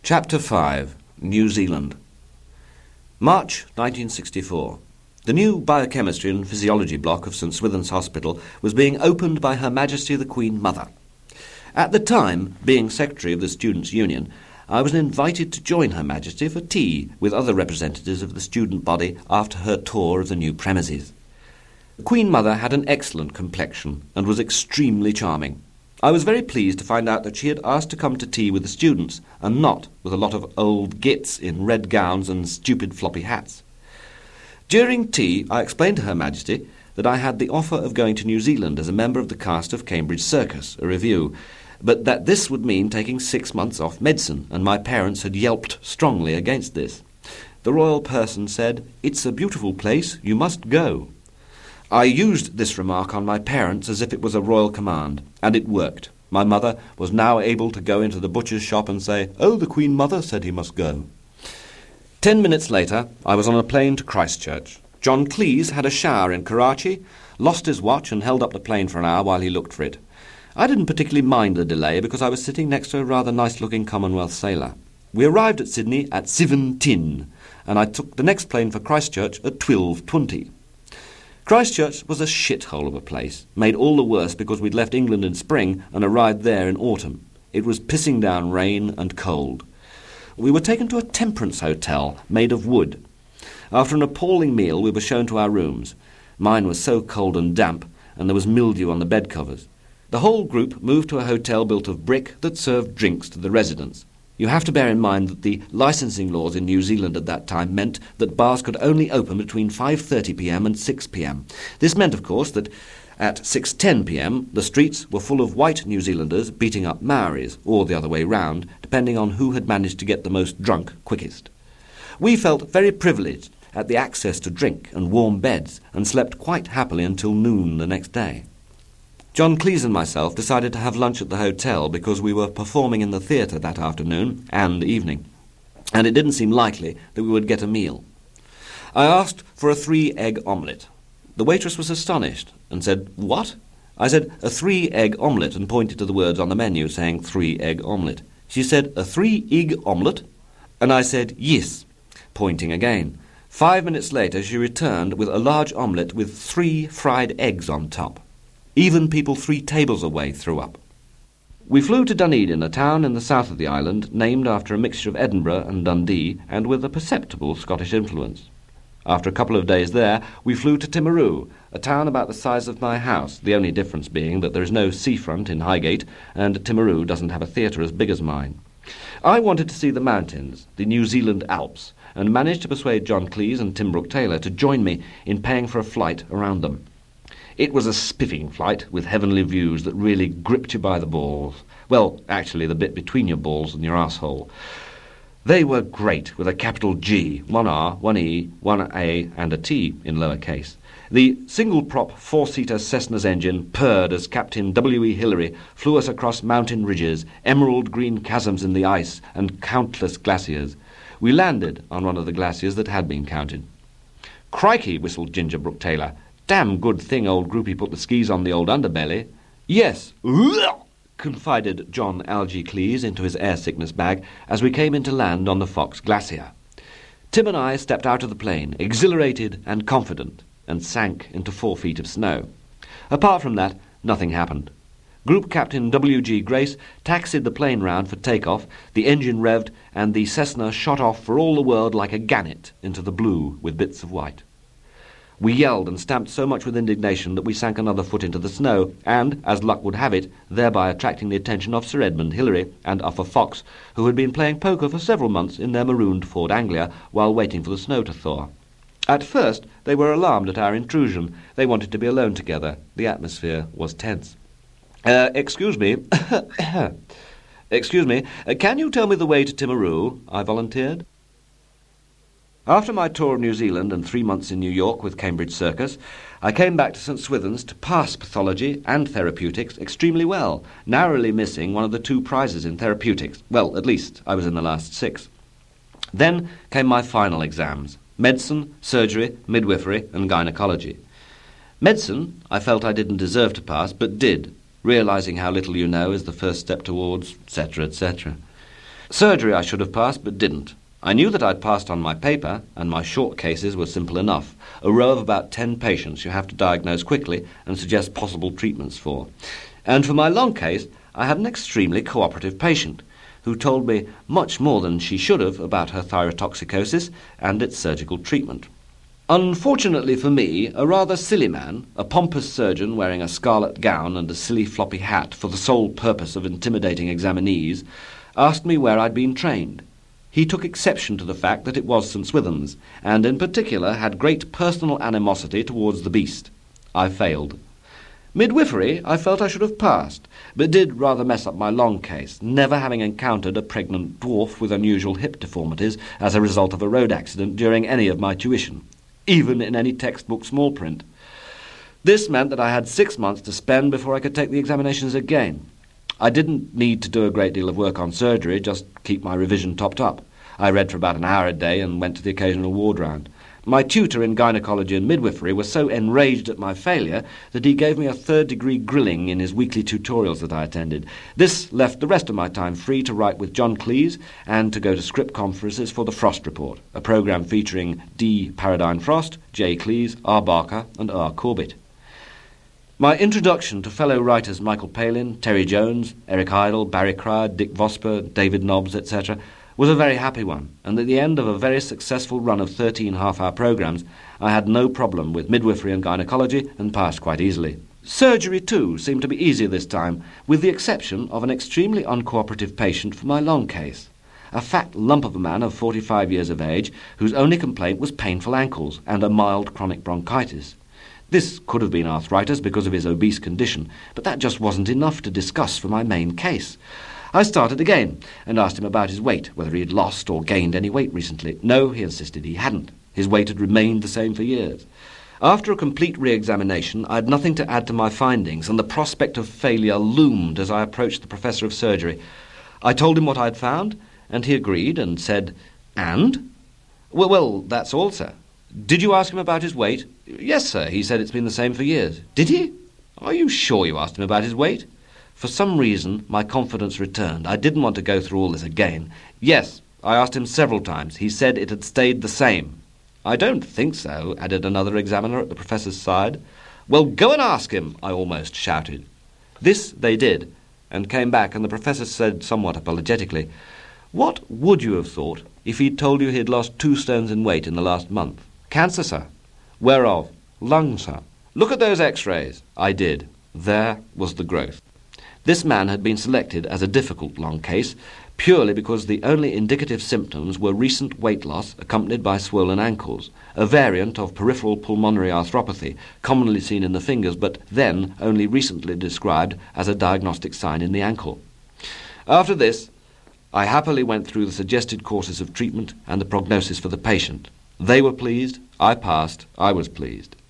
Chapter 5. New Zealand. March 1964. The new Biochemistry and Physiology block of St Swithin's Hospital was being opened by Her Majesty the Queen Mother. At the time, being Secretary of the Students' Union, I was invited to join Her Majesty for tea with other representatives of the student body after her tour of the new premises. The Queen Mother had an excellent complexion and was extremely charming. I was very pleased to find out that she had asked to come to tea with the students, and not with a lot of old gits in red gowns and stupid floppy hats. During tea, I explained to Her Majesty that I had the offer of going to New Zealand as a member of the cast of Cambridge Circus, a revue, but that this would mean taking 6 months off medicine, and my parents had yelped strongly against this. The royal person said, "It's a beautiful place, you must go." I used this remark on my parents as if it was a royal command, and it worked. My mother was now able to go into the butcher's shop and say, "Oh, the Queen Mother said he must go." 10 minutes later, I was on a plane to Christchurch. John Cleese had a shower in Karachi, lost his watch and held up the plane for an hour while he looked for it. I didn't particularly mind the delay because I was sitting next to a rather nice-looking Commonwealth sailor. We arrived at Sydney at 7:10, and I took the next plane for Christchurch at 12:20. Christchurch was a shithole of a place, made all the worse because we'd left England in spring and arrived there in autumn. It was pissing down rain and cold. We were taken to a temperance hotel made of wood. After an appalling meal, we were shown to our rooms. Mine was so cold and damp, and there was mildew on the bed covers. The whole group moved to a hotel built of brick that served drinks to the residents. You have to bear in mind that the licensing laws in New Zealand at that time meant that bars could only open between 5:30 p.m. and 6 p.m. This meant, of course, that at 6:10 p.m. the streets were full of white New Zealanders beating up Maoris, or the other way round, depending on who had managed to get the most drunk quickest. We felt very privileged at the access to drink and warm beds, and slept quite happily until noon the next day. John Cleese and myself decided to have lunch at the hotel because we were performing in the theatre that afternoon and evening, and it didn't seem likely that we would get a meal. I asked for a 3-egg omelette. The waitress was astonished and said, "What?" I said, "A 3-egg omelette," and pointed to the words on the menu saying 3-egg omelette. She said, "A 3-egg omelette?" And I said, "Yes," pointing again. 5 minutes later she returned with a large omelette with 3 fried eggs on top. Even people 3 tables away threw up. We flew to Dunedin, a town in the south of the island, named after a mixture of Edinburgh and Dundee, and with a perceptible Scottish influence. After a couple of days there, we flew to Timaru, a town about the size of my house, the only difference being that there is no seafront in Highgate, and Timaru doesn't have a theatre as big as mine. I wanted to see the mountains, the New Zealand Alps, and managed to persuade John Cleese and Tim Brooke-Taylor to join me in paying for a flight around them. It was a spiffing flight with heavenly views that really gripped you by the balls. Well, actually, the bit between your balls and your asshole. They were great, with a capital G, 1 R, 1 E, 1 A, and a T in lower case. The single-prop 4-seater Cessna's engine purred as Captain W.E. Hillary flew us across mountain ridges, emerald-green chasms in the ice, and countless glaciers. We landed on one of the glaciers that had been counted. "Crikey," whistled Ginger Brooke-Taylor. "Damn good thing old Groupie put the skis on the old underbelly." "Yes," confided John Algy Cleese into his air-sickness bag as we came into land on the Fox Glacier. Tim and I stepped out of the plane, exhilarated and confident, and sank into 4 feet of snow. Apart from that, nothing happened. Group Captain W.G. Grace taxied the plane round for takeoff, the engine revved, and the Cessna shot off for all the world like a gannet into the blue with bits of white. We yelled and stamped so much with indignation that we sank another foot into the snow, and, as luck would have it, thereby attracting the attention of Sir Edmund Hillary and Uffa Fox, who had been playing poker for several months in their marooned Ford Anglia while waiting for the snow to thaw. At first they were alarmed at our intrusion. They wanted to be alone together. The atmosphere was tense. Excuse me, can you tell me the way to Timaru?" I volunteered. After my tour of New Zealand and 3 months in New York with Cambridge Circus, I came back to St Swithin's to pass pathology and therapeutics extremely well, narrowly missing one of the 2 prizes in therapeutics. Well, at least I was in the last 6. Then came my final exams: medicine, surgery, midwifery, and gynecology. Medicine I felt I didn't deserve to pass, but did, realising how little you know is the first step towards, etc., etc. Surgery I should have passed, but didn't. I knew that I'd passed on my paper, and my short cases were simple enough. A row of about 10 patients you have to diagnose quickly and suggest possible treatments for. And for my long case, I had an extremely cooperative patient who told me much more than she should have about her thyrotoxicosis and its surgical treatment. Unfortunately for me, a rather silly man, a pompous surgeon wearing a scarlet gown and a silly floppy hat for the sole purpose of intimidating examinees, asked me where I'd been trained. He took exception to the fact that it was St. Swithin's, and in particular had great personal animosity towards the beast. I failed. Midwifery I felt I should have passed, but did rather mess up my long case, never having encountered a pregnant dwarf with unusual hip deformities as a result of a road accident during any of my tuition, even in any textbook small print. This meant that I had 6 months to spend before I could take the examinations again. I didn't need to do a great deal of work on surgery, just keep my revision topped up. I read for about an hour a day and went to the occasional ward round. My tutor in gynecology and midwifery was so enraged at my failure that he gave me a third-degree grilling in his weekly tutorials that I attended. This left the rest of my time free to write with John Cleese and to go to script conferences for the Frost Report, a programme featuring D. Paradine Frost, J. Cleese, R. Barker and R. Corbett. My introduction to fellow writers Michael Palin, Terry Jones, Eric Idle, Barry Cryer, Dick Vosper, David Nobbs, etc., was a very happy one, and at the end of a very successful run of 13 half-hour programmes, I had no problem with midwifery and gynecology and passed quite easily. Surgery, too, seemed to be easier this time, with the exception of an extremely uncooperative patient for my long case. A fat lump of a man of 45 years of age, whose only complaint was painful ankles and a mild chronic bronchitis. This could have been arthritis because of his obese condition, but that just wasn't enough to discuss for my main case. I started again and asked him about his weight, whether he had lost or gained any weight recently. No, he insisted he hadn't. His weight had remained the same for years. After a complete re-examination, I had nothing to add to my findings, and the prospect of failure loomed as I approached the professor of surgery. I told him what I had found, and he agreed and said, "And?" Well, that's all, sir." "Did you ask him about his weight?" "Yes, sir. He said it's been the same for years." "Did he? Are you sure you asked him about his weight?" For some reason, my confidence returned. I didn't want to go through all this again. "Yes, I asked him several times. He said it had stayed the same." "I don't think so," added another examiner at the professor's side. "Well, go and ask him," I almost shouted. This they did, and came back, and the professor said somewhat apologetically, "What would you have thought if he'd told you he'd lost 2 stones in weight in the last month?" "Cancer, sir." "Whereof?" "Lung, sir." "Look at those x-rays." I did. There was the growth. This man had been selected as a difficult long case purely because the only indicative symptoms were recent weight loss accompanied by swollen ankles, a variant of peripheral pulmonary arthropathy commonly seen in the fingers but then only recently described as a diagnostic sign in the ankle. After this, I happily went through the suggested courses of treatment and the prognosis for the patient. They were pleased, I passed, I was pleased.